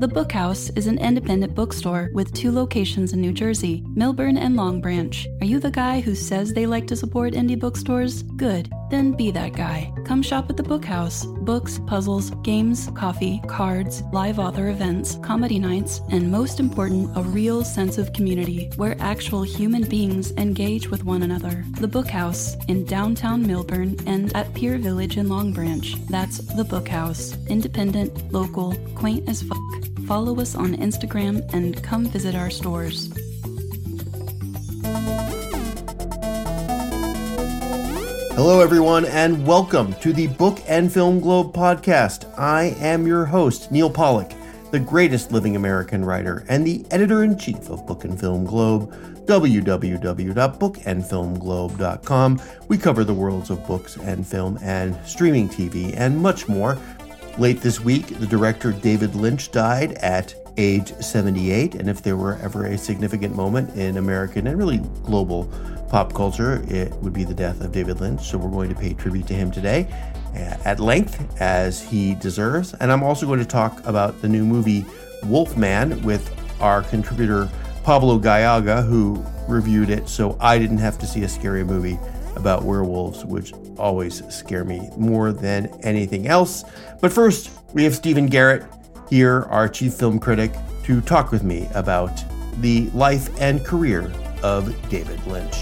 The Book House is an independent bookstore with 2 locations in New Jersey, Millburn and Long Branch. Are you the guy who says they like to support indie bookstores? Good. Then be that guy. Come shop at the Book House. Books, puzzles, games, coffee, cards, live author events, comedy nights, and most important, a real sense of community where actual human beings engage with one another. The Book House in downtown Millburn and at Pier Village in Long Branch. That's the Book House. Independent, local, quaint as fuck. Follow us on Instagram and come visit our stores. Hello, everyone, and welcome to the Book and Film Globe podcast. I am your host, Neil Pollack, the greatest living American writer and the editor-in-chief of Book and Film Globe, www.bookandfilmglobe.com. We cover the worlds of books and film and streaming TV and much more. Late this week, the director David Lynch died at age 78, and if there were ever a significant moment in American and really global pop culture, it would be the death of David Lynch. So we're going to pay tribute to him today at length, as he deserves. And I'm also going to talk about the new movie Wolfman with our contributor Pablo Gallaga, who reviewed it so I didn't have to see a scary movie about werewolves, which always scare me more than anything else. But first, we have Stephen Garrett here, our chief film critic, to talk with me about the life and career of David Lynch.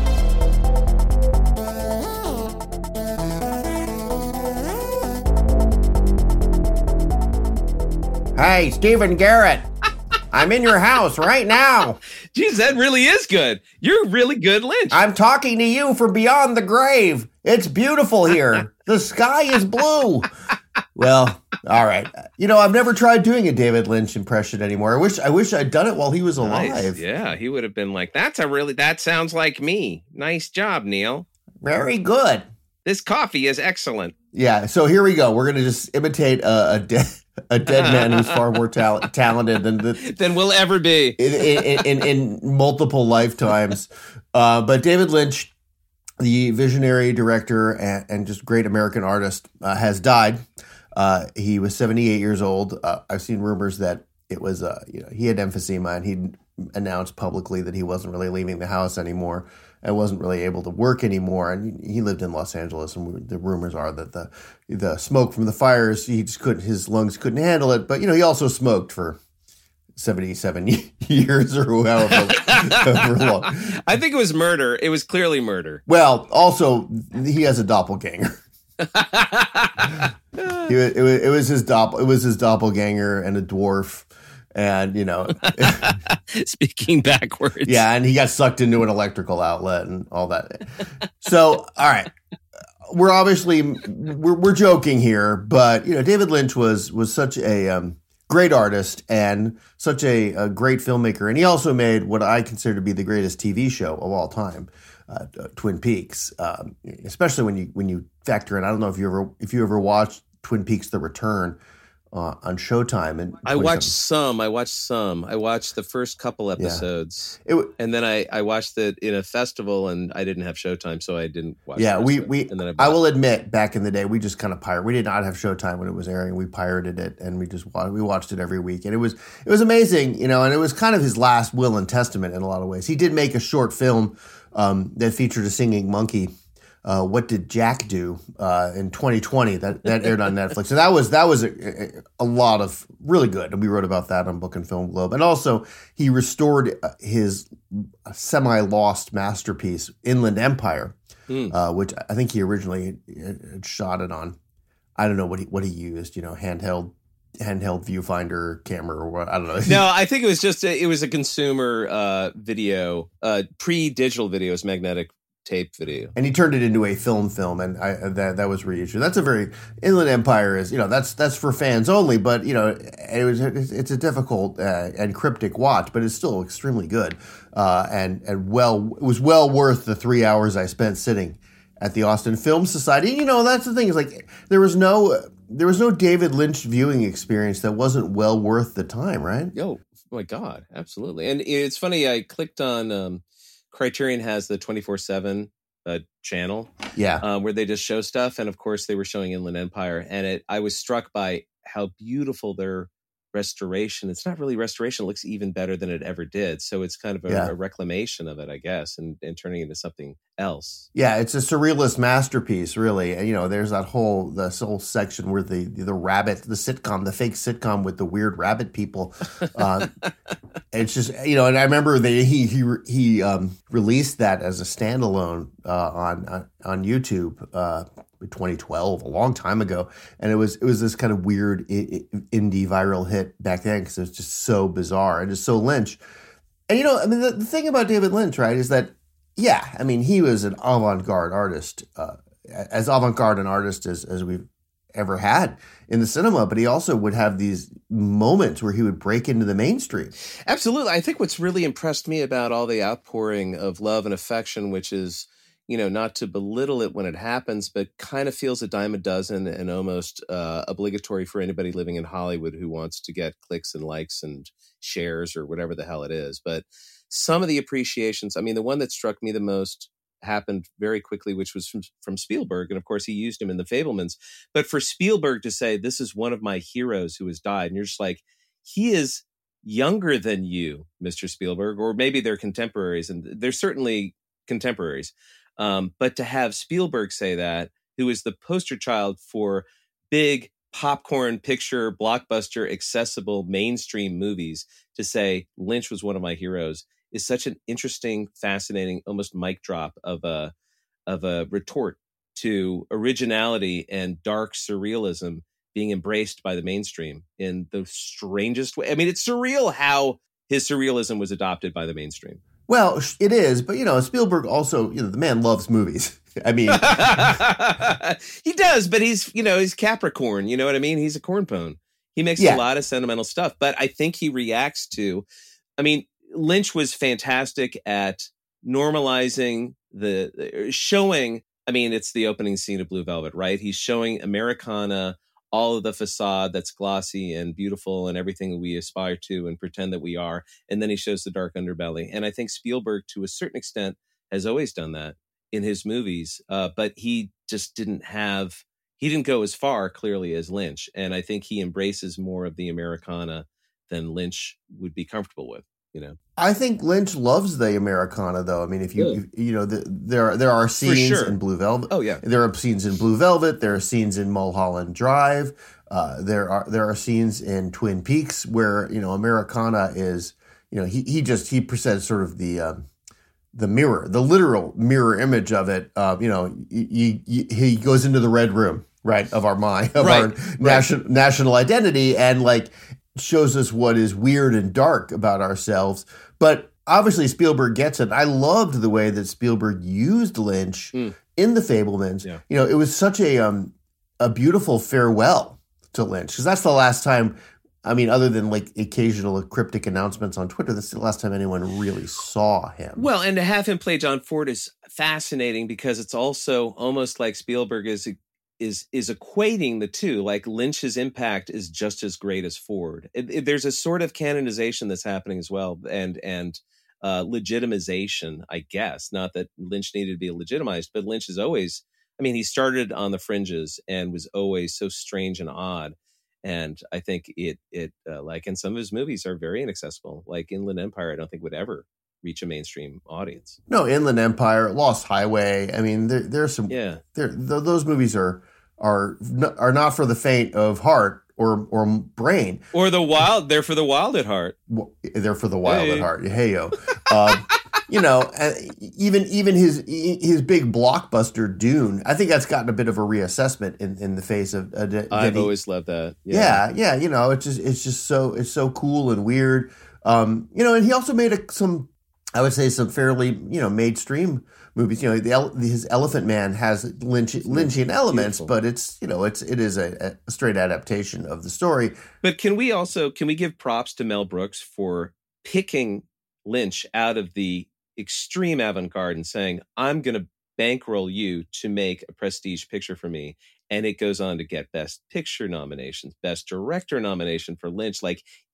Hey, Stephen Garrett. I'm in your house right now. Geez, that really is good. You're really good, Lynch. I'm talking to you from beyond the grave. It's beautiful here. The sky is blue. Well, all right. You know, I've never tried doing a David Lynch impression anymore. I wish I'd done it while he was alive. Nice. Yeah, he would have been like, that sounds like me. Nice job, Neil. Very good. This coffee is excellent. Yeah, so here we go. We're going to just imitate a dead man who's far more talented than we'll ever be in multiple lifetimes. But David Lynch, the visionary director and just great American artist, has died. He was 78 years old. I've seen rumors that it was, he had emphysema, and he announced publicly that he wasn't really leaving the house anymore and wasn't really able to work anymore. And he lived in Los Angeles, and the rumors are that the smoke from the fires, his lungs couldn't handle it. But, he also smoked for 77 years or however long. I think it was murder. It was clearly murder. Well, also, he has a doppelganger. It was his doppelganger and a dwarf. And, speaking backwards. Yeah. And he got sucked into an electrical outlet and all that. So, all right. We're joking here, but, David Lynch was such a great artist and such a great filmmaker. And he also made what I consider to be the greatest TV show of all time, Twin Peaks, especially when you factor in, I don't know if you ever watched Twin Peaks: The Return on Showtime. And I watched some. I watched the first couple episodes, and then I watched it in a festival, and I didn't have Showtime, so I didn't watch. Yeah, I will admit, back in the day, we just kind of pirated. We did not have Showtime when it was airing. We pirated it, and we watched it every week, and it was amazing, and it was kind of his last will and testament in a lot of ways. He did make a short film that featured a singing monkey. What Did Jack Do in 2020 that aired on Netflix. And that was a lot of really good. And we wrote about that on Book and Film Globe. And also he restored his semi-lost masterpiece, Inland Empire, which I think he originally had shot it on. I don't know what he used, handheld viewfinder camera or what, I don't know. No, I think it was just it was a consumer video, pre-digital videos, magnetic tape video, and he turned it into a film, and that was reissued. That's a very Inland Empire is that's for fans only, but it's a difficult and cryptic watch, but it's still extremely good, and it was well worth the 3 hours I spent sitting at the Austin Film Society. That's the thing, is like there was no David Lynch viewing experience that wasn't well worth the time, right? Oh my God, absolutely. And it's funny, I clicked on Criterion has the 24/7 channel, where they just show stuff, and of course they were showing Inland Empire, and I was struck by how beautiful their restoration. It's not really restoration. It looks even better than it ever did. So it's kind of a reclamation of it, I guess, and turning it into something else. Yeah, it's a surrealist masterpiece, really. And, there's this whole section where the rabbit, the fake sitcom with the weird rabbit people. It's just, and I remember he released that as a standalone on YouTube. 2012, a long time ago, and it was this kind of weird indie viral hit back then because it was just so bizarre and just so Lynch. And the thing about David Lynch, right, is that he was an avant-garde artist, as avant-garde an artist as we've ever had in the cinema, but he also would have these moments where he would break into the mainstream. Absolutely. I think what's really impressed me about all the outpouring of love and affection, which is not to belittle it when it happens, but kind of feels a dime a dozen and almost obligatory for anybody living in Hollywood who wants to get clicks and likes and shares or whatever the hell it is. But some of the appreciations, the one that struck me the most happened very quickly, which was from Spielberg. And of course, he used him in The Fabelmans. But for Spielberg to say, this is one of my heroes who has died, and you're just like, he is younger than you, Mr. Spielberg, or maybe they're contemporaries, and they're certainly contemporaries. But to have Spielberg say that, who is the poster child for big popcorn picture, blockbuster, accessible, mainstream movies, to say Lynch was one of my heroes is such an interesting, fascinating, almost mic drop of a retort to originality and dark surrealism being embraced by the mainstream in the strangest way. It's surreal how his surrealism was adopted by the mainstream. Well, it is, but Spielberg also, the man loves movies. He does, but he's Capricorn. You know what I mean? He's a cornpone. He makes a lot of sentimental stuff, but I think he reacts to. Lynch was fantastic at normalizing showing. It's the opening scene of Blue Velvet, right? He's showing Americana, all of the facade that's glossy and beautiful and everything we aspire to and pretend that we are. And then he shows the dark underbelly. And I think Spielberg, to a certain extent, has always done that in his movies. But he just didn't go as far, clearly, as Lynch. And I think he embraces more of the Americana than Lynch would be comfortable with. I think Lynch loves the Americana, though. There are scenes in Blue Velvet. Oh yeah, there are scenes in Blue Velvet. There are scenes in Mulholland Drive. There are scenes in Twin Peaks where Americana is. He presents sort of the mirror, the literal mirror image of it. He goes into the red room, right, of our mind, of our national identity, and shows us what is weird and dark about ourselves. But obviously Spielberg gets it. I loved the way that Spielberg used Lynch in The Fabelmans. Yeah. It was such a beautiful farewell to Lynch, because that's the last time, other than occasional cryptic announcements on Twitter, that's the last time anyone really saw him. Well, and to have him play John Ford is fascinating, because it's also almost like Spielberg is equating the two. Lynch's impact is just as great as Ford. There's a sort of canonization that's happening as well, and legitimization, I guess. Not that Lynch needed to be legitimized, but Lynch is always. He started on the fringes and was always so strange and odd. And I think it in some of his movies are very inaccessible. Like Inland Empire, I don't think would ever reach a mainstream audience. No, Inland Empire, Lost Highway. There's some. Yeah, those movies are not for the faint of heart or brain. Or the wild. They're for the wild at heart. They're for the wild at heart. Hey yo. Even his big blockbuster Dune, I think that's gotten a bit of a reassessment in the face of. I've always loved that. Yeah. It's just so cool and weird. And he also made some fairly mainstream movies. His Elephant Man has Lynchian elements, but it is a straight adaptation of the story. But can we give props to Mel Brooks for picking Lynch out of the extreme avant-garde and saying, I'm going to bankroll you to make a prestige picture for me. And it goes on to get Best Picture nominations, Best Director nomination for Lynch.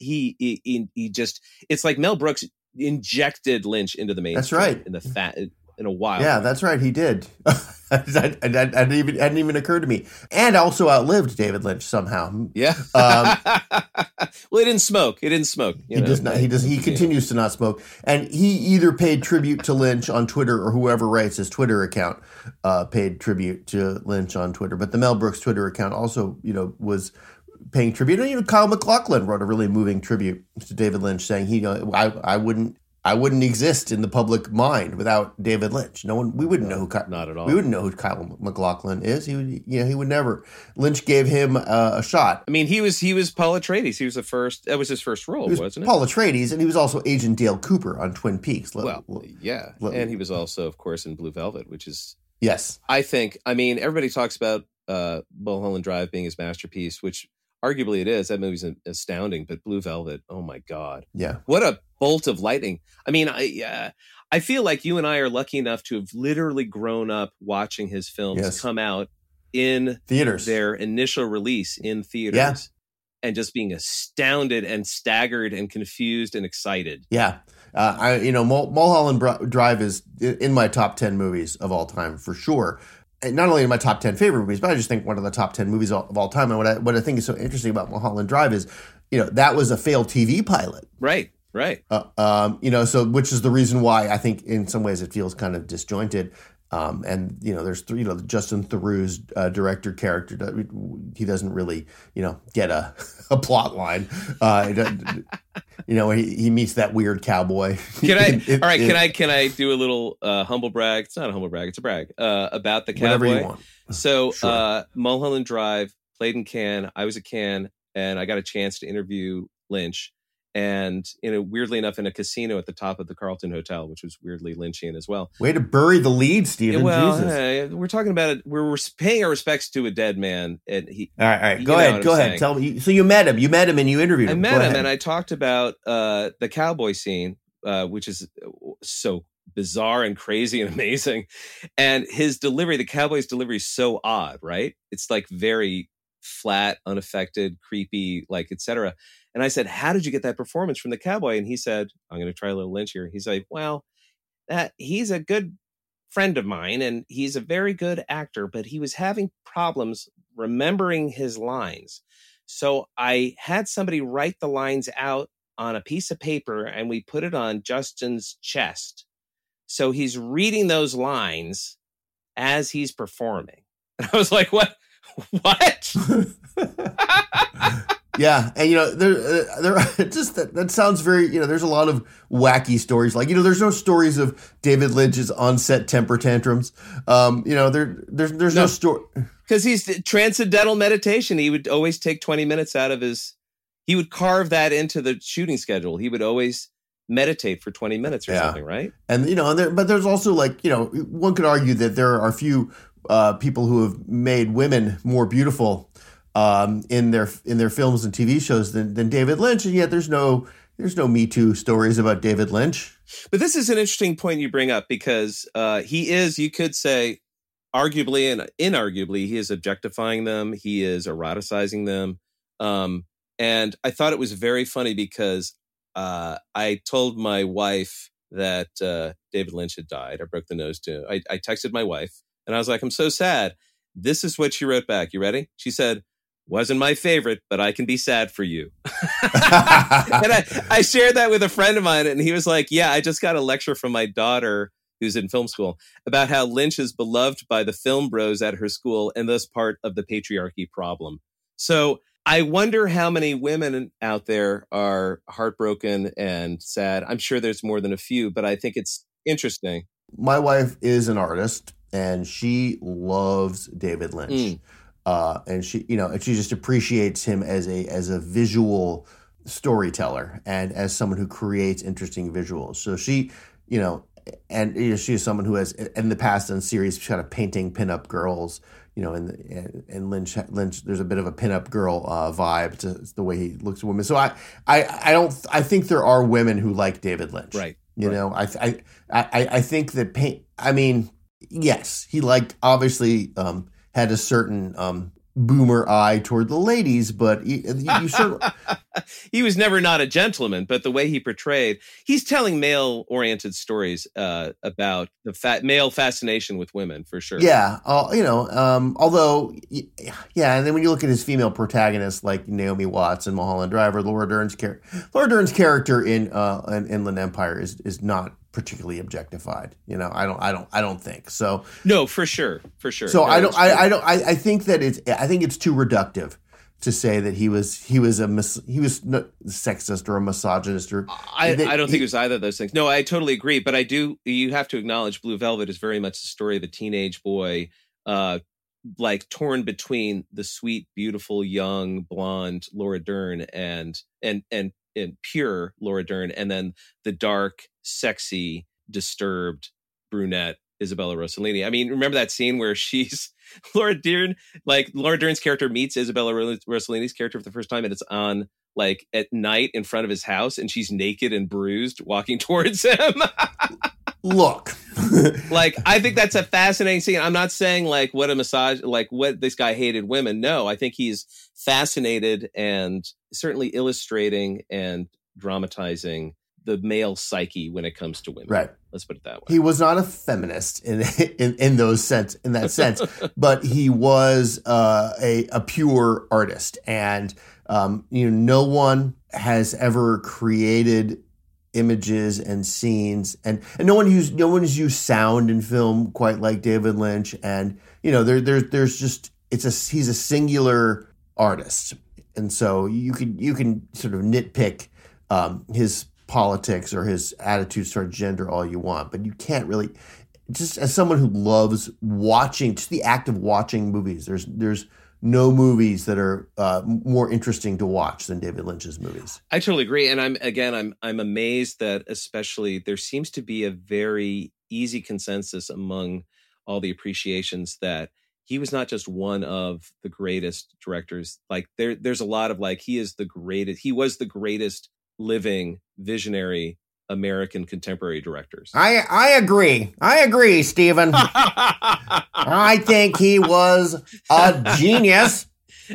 He just, it's like Mel Brooks injected Lynch into the mainstream. That's right. In the fat, in a while. Yeah, that's right. He did. That hadn't even occurred to me. And also outlived David Lynch somehow. Yeah. Well, he didn't smoke. He does not. He continues to not smoke. And he either paid tribute to Lynch on Twitter, or whoever writes his Twitter account paid tribute to Lynch on Twitter. But the Mel Brooks Twitter account also, was paying tribute. And Kyle MacLachlan wrote a really moving tribute to David Lynch, saying I wouldn't exist in the public mind without David Lynch. We wouldn't know who not at all. We wouldn't know who Kyle MacLachlan is. He would never. Lynch gave him a shot. I mean, he was Paul Atreides. He was the first. That was his first role, wasn't it? Paul Atreides, and he was also Agent Dale Cooper on Twin Peaks. And he was also, of course, in Blue Velvet, which is yes. I think. I mean, everybody talks about Mulholland Drive being his masterpiece, which arguably it is. That movie's astounding. But Blue Velvet, oh my God, yeah, what a bolt of lightning. I mean, I feel like you and I are lucky enough to have literally grown up watching his films come out in theaters, their initial release in theaters, and just being astounded and staggered and confused and excited. Yeah. Mulholland Drive is in my top 10 movies of all time for sure. And not only in my top 10 favorite movies, but I just think one of the top 10 movies of all time. And what I think is so interesting about Mulholland Drive is, that was a failed TV pilot. Right. So which is the reason why I think in some ways it feels kind of disjointed. And there's Justin Theroux's director character. He doesn't really get a plot line. He meets that weird cowboy. Can I do a little humble brag? It's not a humble brag. It's a brag about the cowboy. Whatever you want. So sure. Mulholland Drive played in Cannes. I was at Cannes, and I got a chance to interview Lynch. And weirdly enough, in a casino at the top of the Carlton Hotel, which was weirdly Lynchian as well. Way to bury the lead, Stephen. Well, Jesus. We're talking about it. We're paying our respects to a dead man, and he. All right. Go ahead. Tell me. So you met him. And you interviewed him. I met him, and I talked about the cowboy scene, which is so bizarre and crazy and amazing, and his delivery. The cowboy's delivery is so odd, right? It's like very flat, unaffected, creepy, like etc. And I said, how did you get that performance from the cowboy? And he said, I'm going to try a little Lynch here. He's like, well, he's a good friend of mine and he's a very good actor, but he was having problems remembering his lines. So I had somebody write the lines out on a piece of paper and we put it on Justin's chest. So he's reading those lines as he's performing. And I was like, what? Yeah, and there just that sounds very, there's a lot of wacky stories. Like, there's no stories of David Lynch's on-set temper tantrums. There's no story because he's transcendental meditation. He would always take 20 minutes out of he would carve that into the shooting schedule. He would always meditate for 20 minutes or something, right? And but there's also one could argue that there are a few people who have made women more beautiful in their films and TV shows than David Lynch, and yet there's no Me Too stories about David Lynch. But this is an interesting point you bring up because he is, you could say, arguably and inarguably, he is objectifying them. He is eroticizing them. And I thought it was very funny because I told my wife that David Lynch had died. I broke the nose to. I texted my wife and I was like, I'm so sad. This is what she wrote back. You ready? She said, wasn't my favorite, but I can be sad for you. And I shared that with a friend of mine, and he was like, yeah, I just got a lecture from my daughter, who's in film school, about how Lynch is beloved by the film bros at her school, and thus part of the patriarchy problem. So I wonder how many women out there are heartbroken and sad. I'm sure there's more than a few, but I think it's interesting. My wife is an artist, and she loves David Lynch. And she just appreciates him as a visual storyteller and as someone who creates interesting visuals. So she, she is someone who has in the past done series kind of painting pinup girls, and Lynch, there's a bit of a pinup girl vibe to the way he looks at women. So I think there are women who like David Lynch. Right. I think that yes, he obviously, had a certain boomer eye toward the ladies, but you sort of... He was never not a gentleman, but the way he portrayed, he's telling male-oriented stories about the male fascination with women, for sure. Yeah, although, yeah, and then when you look at his female protagonists like Naomi Watts and Mulholland Driver, Laura Dern's character in Inland Empire is not particularly objectified. I don't think so. No, for sure. So no, I think it's too reductive to say that he was not sexist or a misogynist or I don't think it was either of those things. No, I totally agree. But you have to acknowledge Blue Velvet is very much the story of a teenage boy, like torn between the sweet, beautiful, young, blonde Laura Dern and pure Laura Dern, and then the dark, sexy, disturbed brunette Isabella Rossellini. I mean, remember that scene where she's Laura Dern's character meets Isabella Rossellini's character for the first time, and it's on like at night in front of his house, and she's naked and bruised walking towards him. Look, like, I think that's a fascinating scene. I'm not saying like what this guy hated women. No, I think he's fascinated and certainly illustrating and dramatizing the male psyche when it comes to women. Right. Let's put it that way. He was not a feminist in that sense, but he was a pure artist, and no one has ever created images and scenes, and no one has used sound in film quite like David Lynch. And there's just he's a singular artist, and so you can sort of nitpick his politics or his attitudes toward gender all you want, but you can't really, just as someone who loves watching, just the act of watching movies, there's no movies that are more interesting to watch than David Lynch's movies. I totally agree. And I'm amazed that especially there seems to be a very easy consensus among all the appreciations that he was not just one of the greatest directors. Like there's a lot of like, he was the greatest living visionary American contemporary directors. I agree, Stephen. I think he was a genius.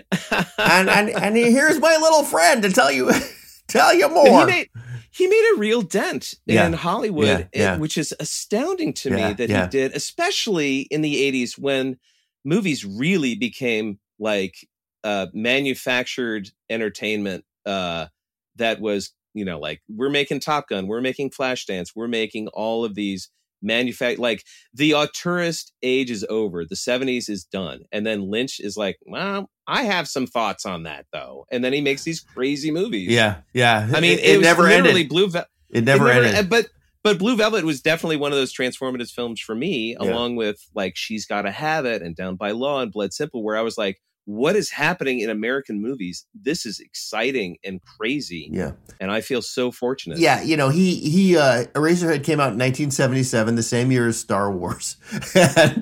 And here's my little friend to tell you more. He made a real dent in Hollywood, which is astounding to me that he did, especially in the 80s when movies really became like manufactured entertainment that was, like we're making Top Gun, we're making Flashdance, we're making all of these like the auteurist age is over. The 70s is done. And then Lynch is like, well, I have some thoughts on that though. And then he makes these crazy movies. Yeah. I mean, it never ended. It never ended. But Blue Velvet was definitely one of those transformative films for me, along with like She's Gotta Have It and Down by Law and Blood Simple, where I was like, what is happening in American movies? This is exciting and crazy. Yeah. And I feel so fortunate. Yeah. He Eraserhead came out in 1977, the same year as Star Wars. and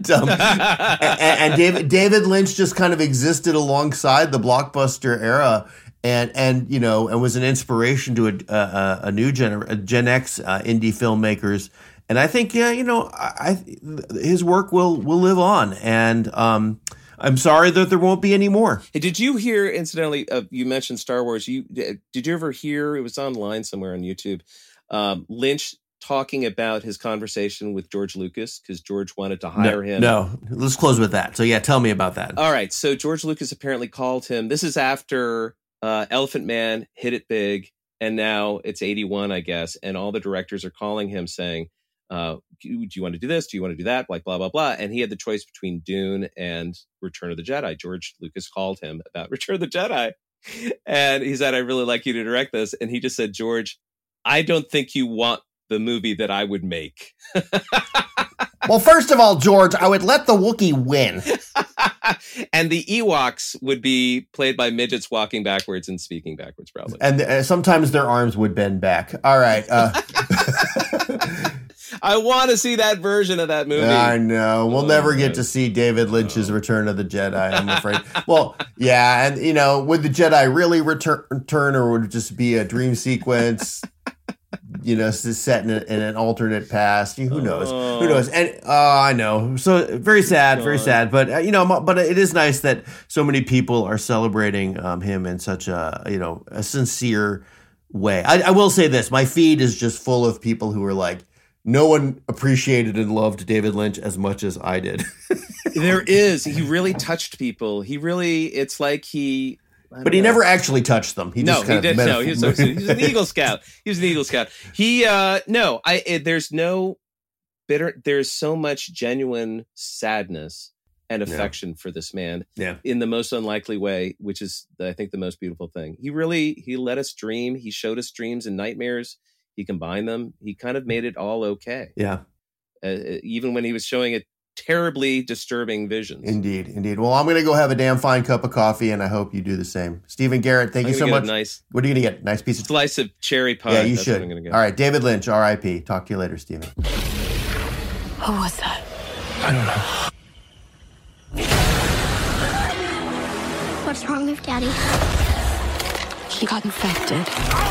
David Lynch just kind of existed alongside the blockbuster era and was an inspiration to a new Gen X indie filmmakers. And I think, his work will live on. And, I'm sorry that there won't be any more. Hey, did you hear, incidentally, you mentioned Star Wars. Did you ever hear, it was online somewhere on YouTube, Lynch talking about his conversation with George Lucas because George wanted to hire him? No, let's close with that. So yeah, tell me about that. All right. So George Lucas apparently called him. This is after Elephant Man hit it big, and now it's 81, I guess. And all the directors are calling him saying, do you want to do this? Do you want to do that? Like blah, blah, blah. And he had the choice between Dune and Return of the Jedi. George Lucas called him about Return of the Jedi. And he said, I really like you to direct this. And he just said, George, I don't think you want the movie that I would make. Well, first of all, George, I would let the Wookiee win. And the Ewoks would be played by midgets walking backwards and speaking backwards, probably. And sometimes their arms would bend back. All right. I want to see that version of that movie. I know. We'll never get to see David Lynch's Return of the Jedi, I'm afraid. Well, yeah. And, would the Jedi really return or would it just be a dream sequence? set in an alternate past. Who knows? Who knows? And I know. So very sad, very sad. But but it is nice that so many people are celebrating him in such a sincere way. I will say this: my feed is just full of people who are like, no one appreciated and loved David Lynch as much as I did. There is. He really touched people. It's like he. But he never actually touched them. He was an Eagle Scout. He was an Eagle Scout. There's no bitter. There's so much genuine sadness and affection for this man. Yeah. In the most unlikely way, which is, I think, the most beautiful thing. He let us dream. He showed us dreams and nightmares. He combined them. He kind of made it all okay. Yeah. Even when he was showing it terribly disturbing visions. Indeed. Well, I'm going to go have a damn fine cup of coffee, and I hope you do the same. Stephen Garrett, thank you so much. What are you going to get? Nice piece of slice of cherry pie. Yeah, you should. All right, David Lynch, R.I.P. Talk to you later, Stephen. Who was that? I don't know. What's wrong with Daddy? He got infected.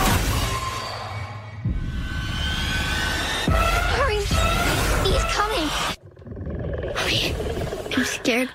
Hurry! He's coming! I'm scared.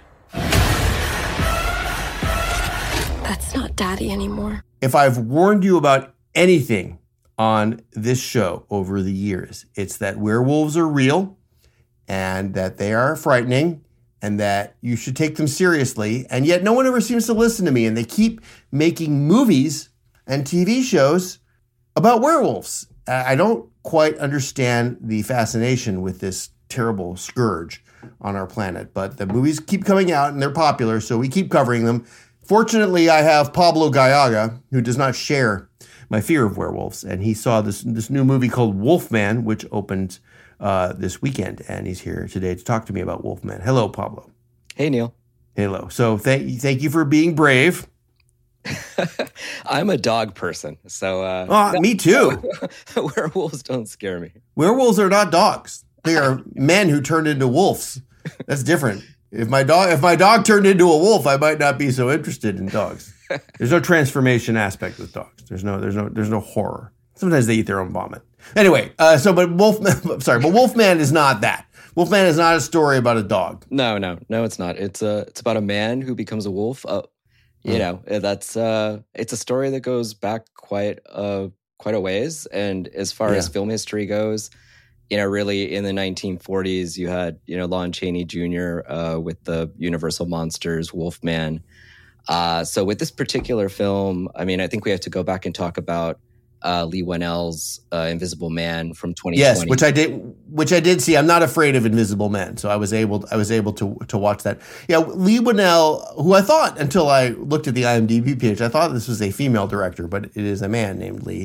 That's not Daddy anymore. If I've warned you about anything on this show over the years, it's that werewolves are real and that they are frightening and that you should take them seriously. And yet no one ever seems to listen to me. And they keep making movies and TV shows about werewolves. I don't quite understand the fascination with this terrible scourge on our planet. But the movies keep coming out and they're popular, so we keep covering them. Fortunately, I have Pablo Gallaga, who does not share my fear of werewolves. And he saw this new movie called Wolfman, which opened this weekend. And he's here today to talk to me about Wolfman. Hello, Pablo. Hey, Neil. Hello. So thank you for being brave. I'm a dog person, so... me too. Werewolves don't scare me. Werewolves are not dogs. They are men who turned into wolves. That's different. If my dog turned into a wolf, I might not be so interested in dogs. There's no transformation aspect with dogs. There's no horror. Sometimes they eat their own vomit. Anyway, but Wolfman is not that. Wolfman is not a story about a dog. No, it's not. It's about a man who becomes a wolf. It's a story that goes back quite a ways. And as far as film history goes, really in the 1940s, you had, Lon Chaney Jr. With the Universal Monsters, Wolfman. So with this particular film, I think we have to go back and talk about Leigh Whannell's Invisible Man from 2020. Yes, which I did see. I'm not afraid of Invisible Man, so I was able to watch that. Yeah, Leigh Whannell, who I thought until I looked at the IMDb page, I thought this was a female director, but it is a man named Leigh,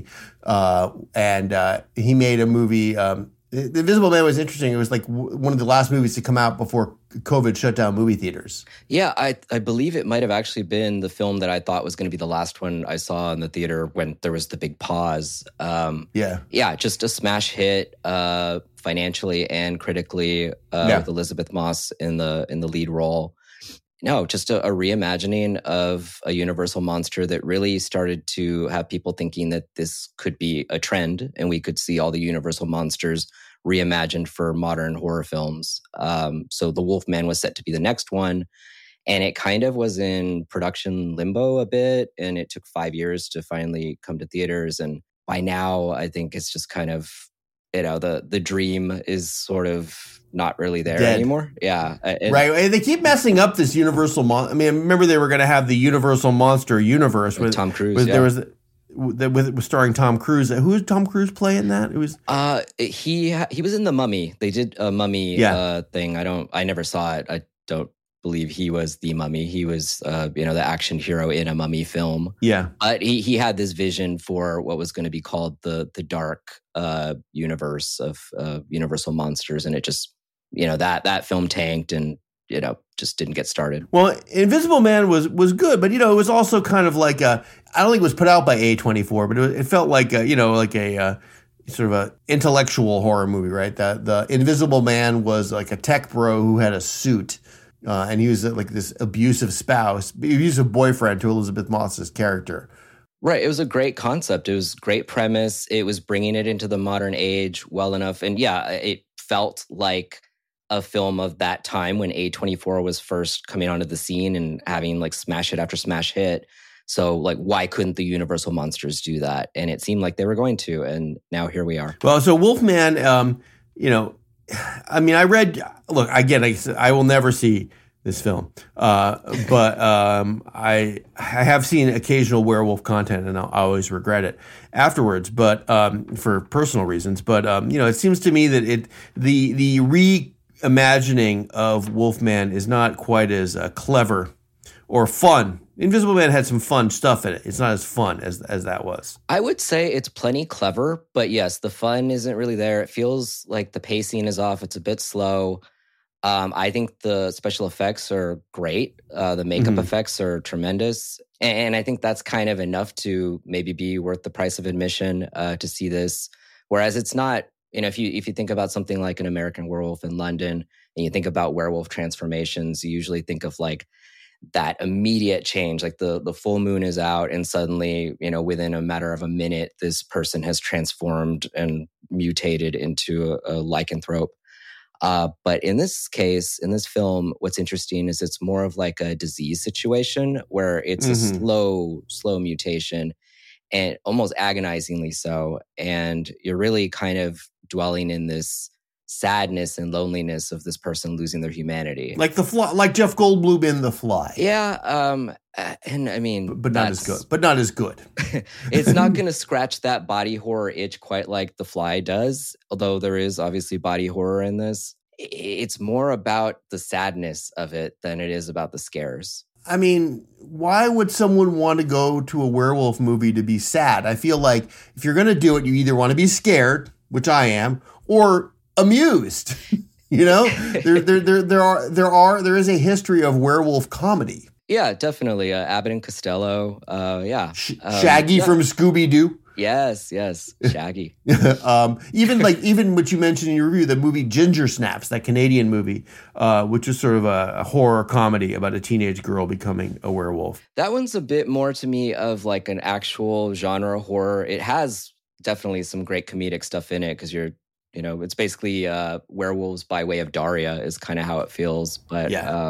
and he made a movie. The Invisible Man was interesting. It was like one of the last movies to come out before COVID shut down movie theaters. Yeah, I believe it might have actually been the film that I thought was going to be the last one I saw in the theater when there was the big pause. Just a smash hit financially and critically with Elizabeth Moss in the lead role. No, just a reimagining of a Universal monster that really started to have people thinking that this could be a trend and we could see all the Universal monsters reimagined for modern horror films. So The Wolfman was set to be the next one. And it kind of was in production limbo a bit. And it took 5 years to finally come to theaters. And by now, I think it's just kind of, the dream is sort of not really there anymore. Yeah. Right. And they keep messing up this Universal remember they were going to have the Universal Monster Universe with Tom Cruise. There was with starring Tom Cruise. Who did Tom Cruise play in that? It was he was in The Mummy. They did a Mummy thing. I never saw it. I don't believe he was the Mummy. He was the action hero in a Mummy film. Yeah. But he had this vision for what was going to be called the dark universe of Universal monsters, and it just that film tanked and just didn't get started. Well, Invisible Man was good, but it was also kind of like I don't think it was put out by A24, but it felt like a sort of a intellectual horror movie, right? The Invisible Man was like a tech bro who had a suit, and he was like this abusive boyfriend to Elizabeth Moss's character. Right. It was a great concept. It was great premise. It was bringing it into the modern age well enough. And yeah, it felt like a film of that time when A24 was first coming onto the scene and having like smash hit after smash hit. So like, why couldn't the Universal monsters do that? And it seemed like they were going to. And now here we are. Well, so Wolfman, I mean, I will never see this film. But I have seen occasional werewolf content, and I always regret it afterwards, but for personal reasons. But it seems to me that the reimagining of Wolfman is not quite as clever or fun. Invisible Man had some fun stuff in it. It's not as fun as that was. I would say it's plenty clever, but yes, the fun isn't really there. It feels like the pacing is off. It's a bit slow. I think the special effects are great. The makeup effects are tremendous. And I think that's kind of enough to maybe be worth the price of admission to see this. Whereas it's not, if you think about something like An American Werewolf in London, and you think about werewolf transformations, you usually think of like that immediate change, like the full moon is out and suddenly, within a matter of a minute, this person has transformed and mutated into a lycanthrope. But in this case, in this film, what's interesting is it's more of like a disease situation where it's a slow mutation and almost agonizingly so. And you're really kind of dwelling in this sadness and loneliness of this person losing their humanity. Like The Fly, like Jeff Goldblum in The Fly. Yeah. And I mean, but not as good. But not as good. It's not going to scratch that body horror itch quite like The Fly does, although there is obviously body horror in this. It's more about the sadness of it than it is about the scares. I mean, why would someone want to go to a werewolf movie to be sad? I feel like if you're going to do it, you either want to be scared, which I am, or amused. There is a history of werewolf comedy. Yeah, definitely. Abbott and Costello. Yeah. Shaggy from Scooby-Doo. Yes, Shaggy. Even what you mentioned in your review, the movie Ginger Snaps, that Canadian movie, which is sort of a horror comedy about a teenage girl becoming a werewolf. That one's a bit more to me of like an actual genre horror. It has definitely some great comedic stuff in it because it's basically werewolves by way of Daria is kind of how it feels. But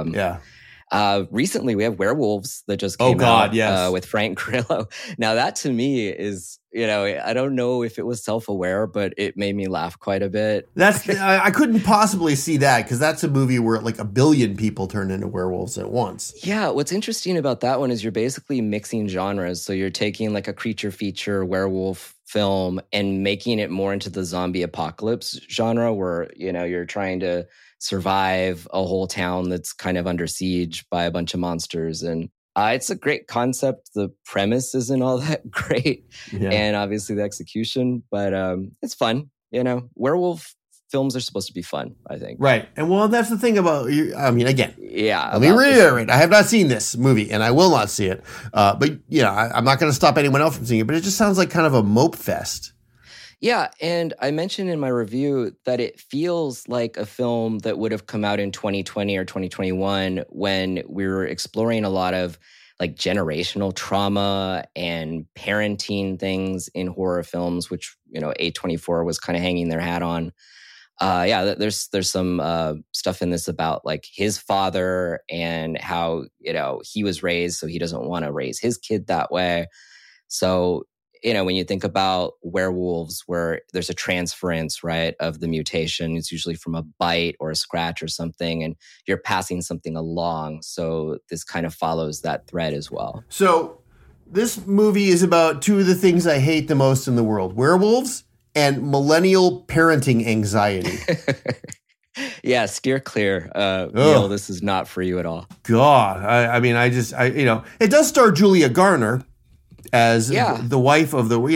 recently we have Werewolves that just came out with Frank Grillo. Now that to me is, I don't know if it was self-aware, but it made me laugh quite a bit. I couldn't possibly see that because that's a movie where like 1 billion people turn into werewolves at once. Yeah, what's interesting about that one is you're basically mixing genres. So you're taking like a creature feature werewolf film and making it more into the zombie apocalypse genre where, you're trying to survive a whole town that's kind of under siege by a bunch of monsters. And it's a great concept. The premise isn't all that great. Yeah. And obviously the execution, but it's fun. Werewolf films are supposed to be fun, I think. Right. And well, that's the thing about, again. Yeah. Let me reiterate. I have not seen this movie and I will not see it. But I'm not going to stop anyone else from seeing it, but it just sounds like kind of a mope fest. Yeah, and I mentioned in my review that it feels like a film that would have come out in 2020 or 2021 when we were exploring a lot of like generational trauma and parenting things in horror films, which, A24 was kind of hanging their hat on. There's some stuff in this about like his father and how, he was raised, so he doesn't want to raise his kid that way. So when you think about werewolves where there's a transference, right, of the mutation, it's usually from a bite or a scratch or something, and you're passing something along. So this kind of follows that thread as well. So this movie is about two of the things I hate the most in the world, werewolves and millennial parenting anxiety. Yeah, steer clear. Neil, this is not for you at all. God, it does star Julia Garner as the wife of the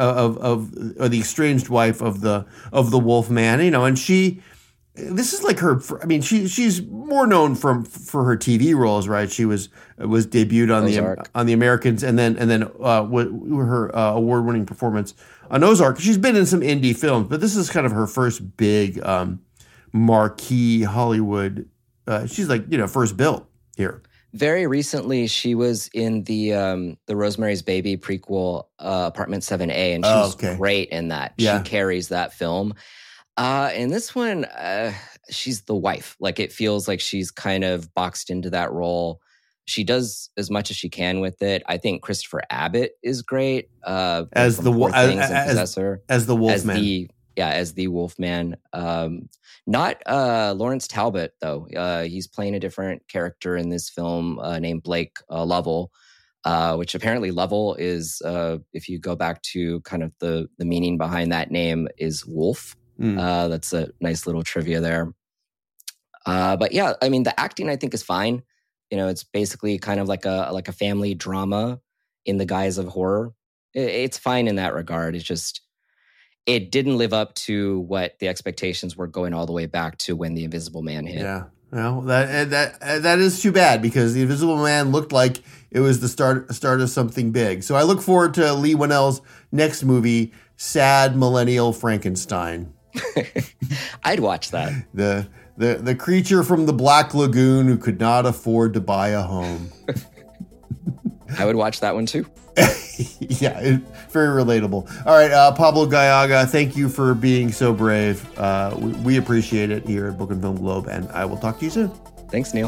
or the estranged wife of the wolf man, and this is like her. She's more known for her TV roles, right? She was debuted on the Americans, and then her award-winning performance on Ozark. She's been in some indie films, but this is kind of her first big marquee Hollywood. She's like first built here. Very recently, she was in the Rosemary's Baby prequel, Apartment 7A, and she was great in that. Yeah. She carries that film. In this one, she's the wife. Like, it feels like she's kind of boxed into that role. She does as much as she can with it. I think Christopher Abbott is great as the Wolfman. As the Wolfman. Not Lawrence Talbot, though. He's playing a different character in this film named Blake Lovell, which apparently Lovell is, if you go back to kind of the meaning behind that name, is wolf. That's a nice little trivia there. But yeah, I mean, the acting I think is fine. You know, it's basically kind of like a family drama in the guise of horror. It's fine in that regard. It's just, it didn't live up to what the expectations were going all the way back to when The Invisible Man hit. Yeah, well, that is too bad, because The Invisible Man looked like it was the start of something big. So I look forward to Leigh Whannell's next movie, Sad Millennial Frankenstein. I'd watch that. The creature from the Black Lagoon who could not afford to buy a home. I would watch that one too. Yeah, very relatable. All right, Pablo Gallaga, thank you for being so brave. We appreciate it here at Book and Film Globe, and I will talk to you soon. Thanks, Neil.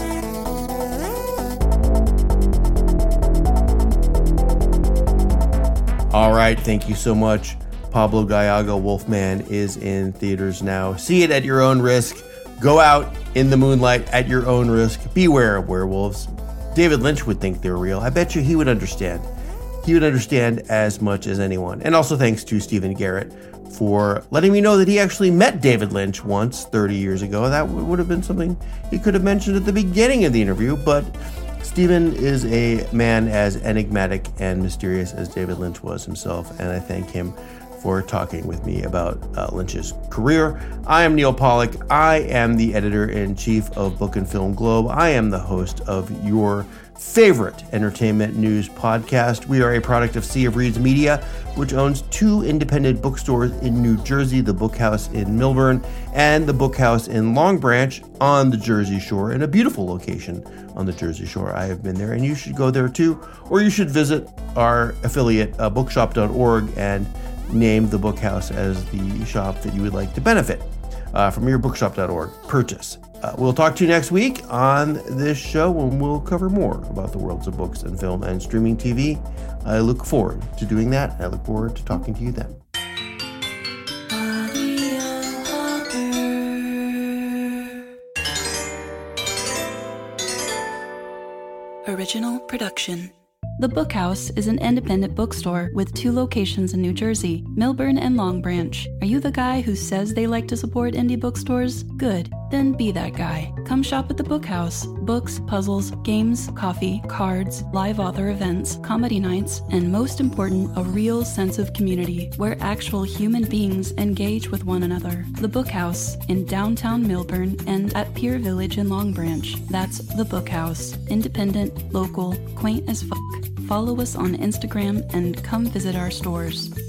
All right, thank you so much. Pablo Gallaga, Wolfman, is in theaters now. See it at your own risk. Go out in the moonlight at your own risk. Beware of werewolves. David Lynch would think they're real. I bet you he would understand. He would understand as much as anyone. And also thanks to Stephen Garrett for letting me know that he actually met David Lynch once 30 years ago. That would have been something he could have mentioned at the beginning of the interview, but Stephen is a man as enigmatic and mysterious as David Lynch was himself, and I thank him for talking with me about Lynch's career. I am Neil Pollack. I am the editor-in-chief of Book and Film Globe. I am the host of your favorite entertainment news podcast. We are a product of Sea of Reads Media, which owns 2 independent bookstores in New Jersey, the Book House in Millburn and the Book House in Long Branch on the Jersey Shore, in a beautiful location on the Jersey Shore. I have been there, and you should go there too, or you should visit our affiliate, bookshop.org, and name the Book House as the shop that you would like to benefit from your bookshop.org purchase. We'll talk to you next week on this show, when we'll cover more about the worlds of books and film and streaming TV. I look forward to doing that. I look forward to talking to you then. Original production. The Book House is an independent bookstore with 2 locations in New Jersey, Millburn and Long Branch. Are you the guy who says they like to support indie bookstores? Good. Then be that guy. Come shop at the Book House. Books, puzzles, games, coffee, cards, live author events, comedy nights, and most important, a real sense of community where actual human beings engage with one another. The Book House in downtown Millburn and at Pier Village in Long Branch. That's the Book House. Independent, local, quaint as fuck. Follow us on Instagram and come visit our stores.